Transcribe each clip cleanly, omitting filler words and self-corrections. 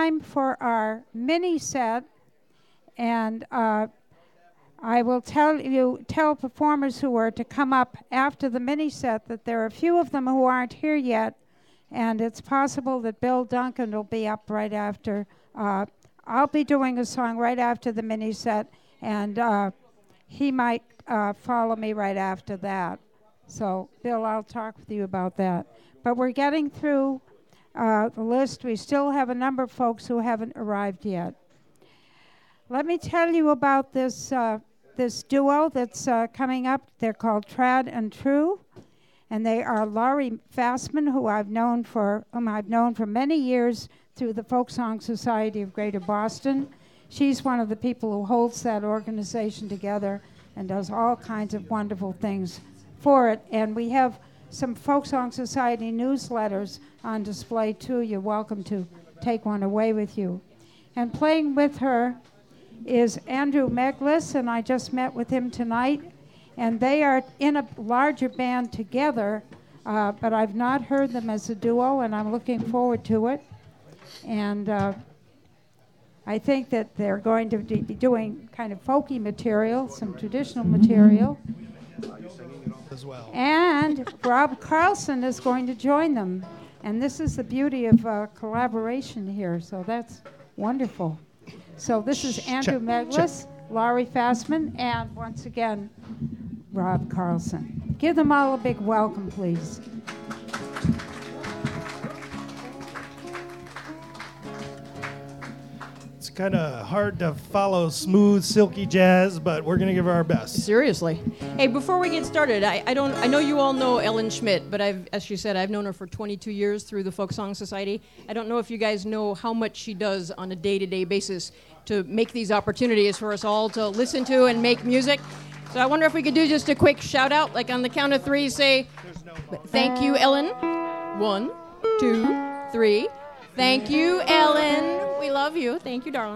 time for our mini set, and I will tell performers who are to come up after the mini set that there are a few of them who aren't here yet, and it's possible that Bill Duncan will be up right after. I'll be doing a song right after the mini set, and he might follow me right after that. So, Bill, I'll talk with you about that. But we're getting through the list. We still have a number of folks who haven't arrived yet. Let me tell you about this duo that's coming up. They're called Trad and True, and they are Laurie Fassman, whom I've known for many years through the Folk Song Society of Greater Boston. She's one of the people who holds that organization together and does all kinds of wonderful things for it. And we have some Folk Song Society newsletters on display too. You're welcome to take one away with you. And playing with her is Andrew Meglis, and I just met with him tonight. And they are in a larger band together, but I've not heard them as a duo, and I'm looking forward to it. And I think that they're going to be doing kind of folky material, some traditional material. As well. And Rob Carlson is going to join them. And this is the beauty of collaboration here, so that's wonderful. So this is Andrew Meglis, Laurie Fassman, and once again, Rob Carlson. Give them all a big welcome, please. It's kind of hard to follow smooth, silky jazz, but we're going to give our best. Seriously. Hey, before we get started, I know you all know Ellen Schmidt, but as she said, I've known her for 22 years through the Folk Song Society. I don't know if you guys know how much she does on a day-to-day basis to make these opportunities for us all to listen to and make music. So I wonder if we could do just a quick shout-out, like on the count of three, say, thank you, Ellen. 1, 2, 3. Thank you, Ellen. We love you. Thank you, darling.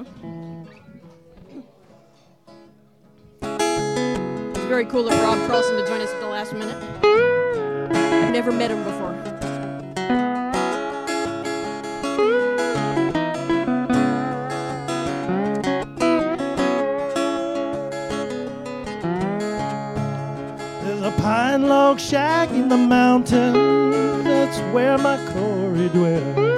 It's very cool of Rob Carlson to join us at the last minute. I've never met him before. There's a pine log shack in the mountains. That's where my Corey dwells.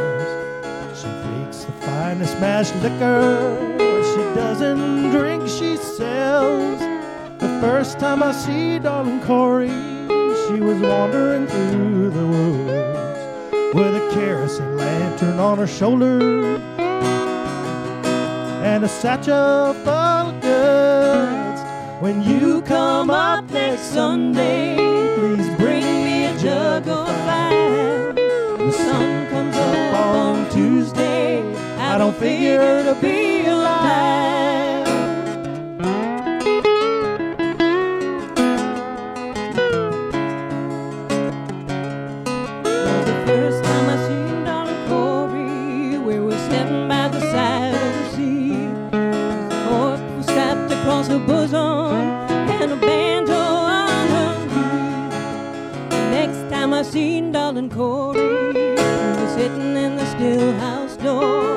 Finest mash liquor, what she doesn't drink, she sells. The first time I see darling Corey, she was wandering through the woods with a kerosene lantern on her shoulder and a satchel full of goods. When you come up next Sunday, please bring me a jug of wine. The sun comes up on Tuesday, I don't figure to be alive. The first time I seen darling Corey, we were sitting by the side of the sea. The fork was strapped across her bosom and a banjo on her knee. The next time I seen darling Corey, we were sitting in the still house door.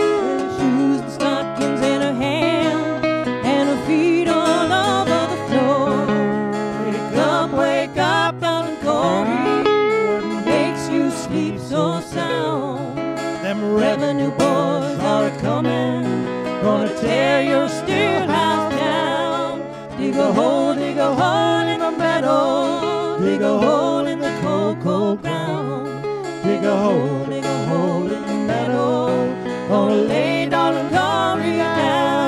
Revenue boys are coming, gonna tear your still house down. Dig a hole in the meadow, dig a hole in the cold, cold ground. Dig a hole in the meadow, gonna lay darling Corey down.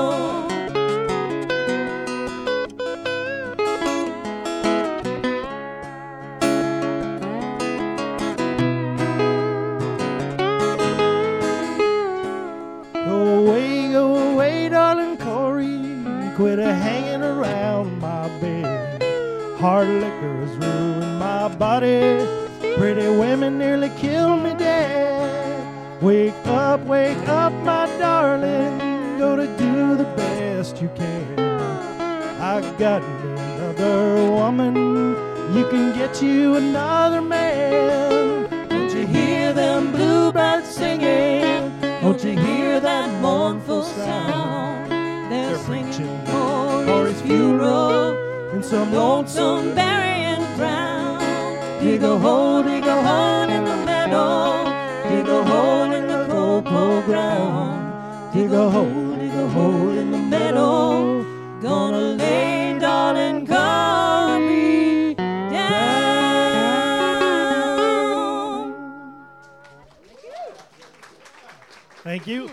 Quit hanging around my bed. Hard liquor has ruined my body. Pretty women nearly killed me dead. Wake up, my darling. Go to do the best you can. I got me another woman. You can get you another man. Don't you hear them bluebirds singing? Don't Don't you hear that mournful sound? They're singing preaching for his funeral in some lonesome burying ground. Dig a hole in the meadow. Dig a hole in the cocoa ground. Dig a hole in the meadow. Gonna lay darling Corey down. Thank you.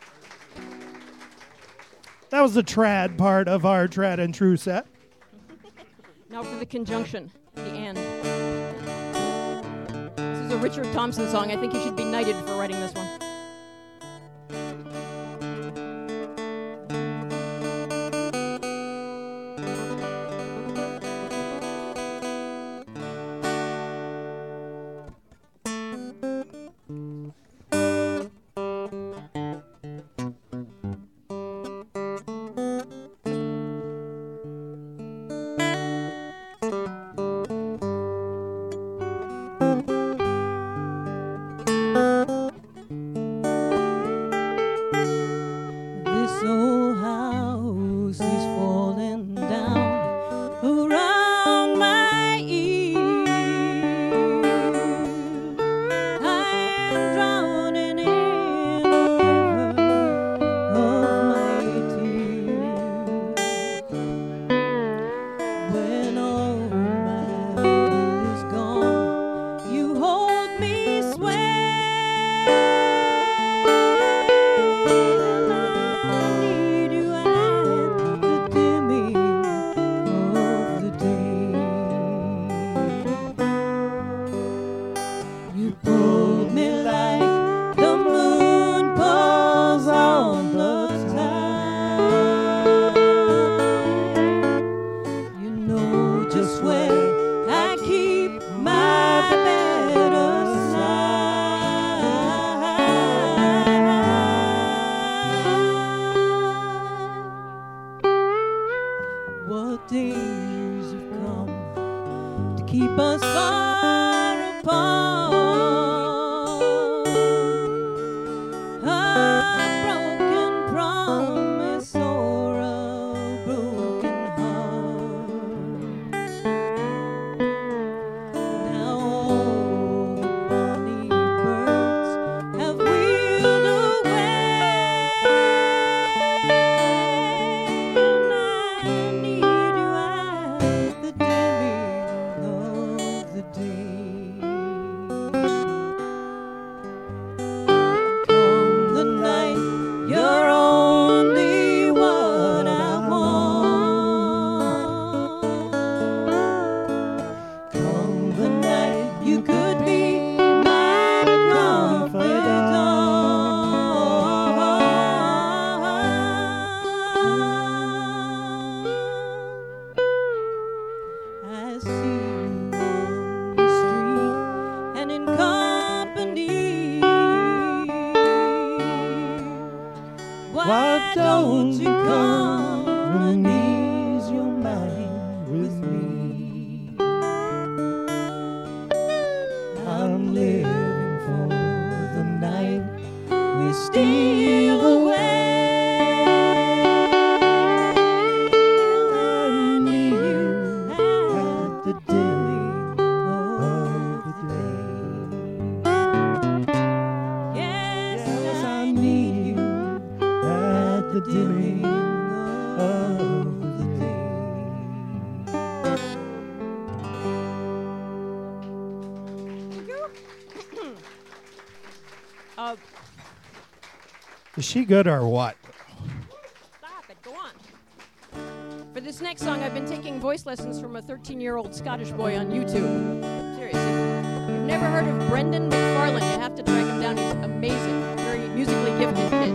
That was the trad part of our Trad and True set. Now for the conjunction, the and. This is a Richard Thompson song. I think he should be knighted for writing this one. This old house is falling down around my ears. I am drowning in a river of my tears. When all my will is gone, you hold me sweet. What dangers have come to keep us far apart? A broken promise or a broken heart. Now all the bonny birds have wheeled away. Why don't you come and ease your mind with me? I'm living for the night we steal away. I need you at the dimming of the day. Yes, I need you at the dimming of the day. Is she good or what? Stop it, go on. For this next song, I've been taking voice lessons from a 13-year-old Scottish boy on YouTube. Seriously. If you've never heard of Brendan McFarlane, you have to track him down. He's amazing. Very musically gifted kid.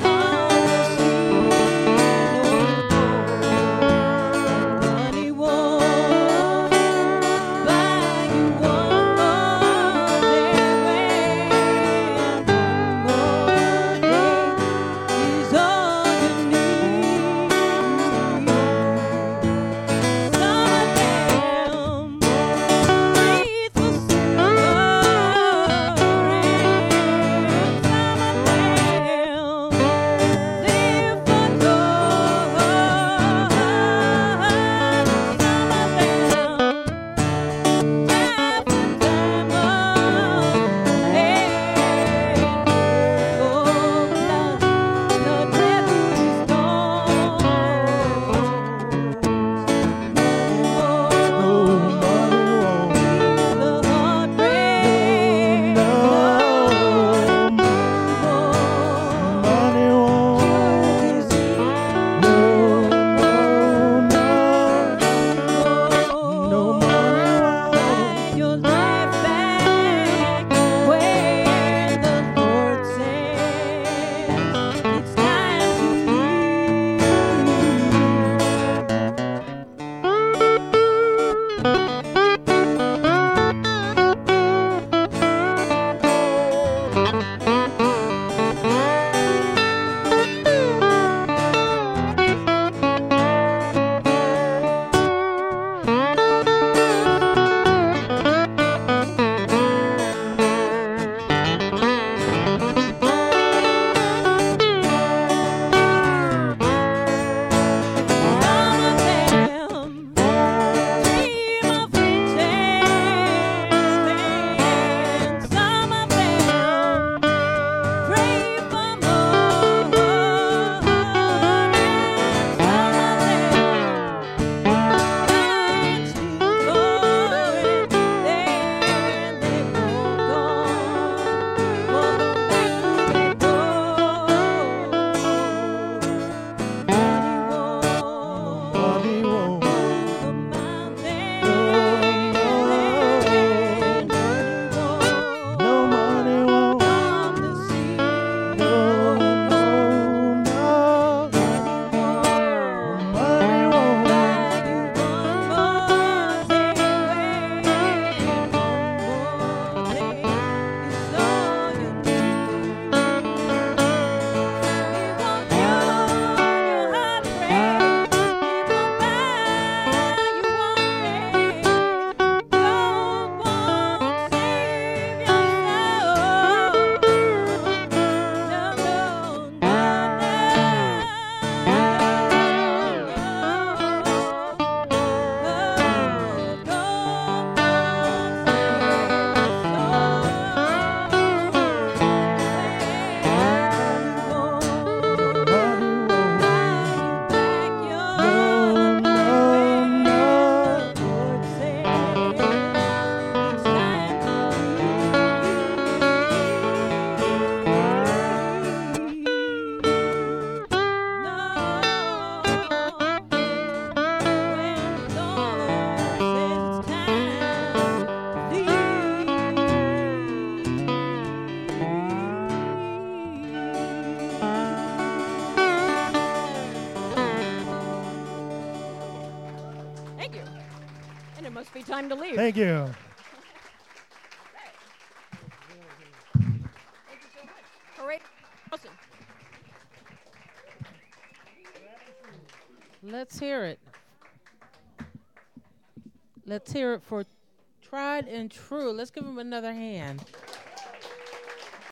Honey, Time to leave. Thank you. Hooray. Awesome. Let's hear it. Let's hear it for Tried and True. Let's give them another hand.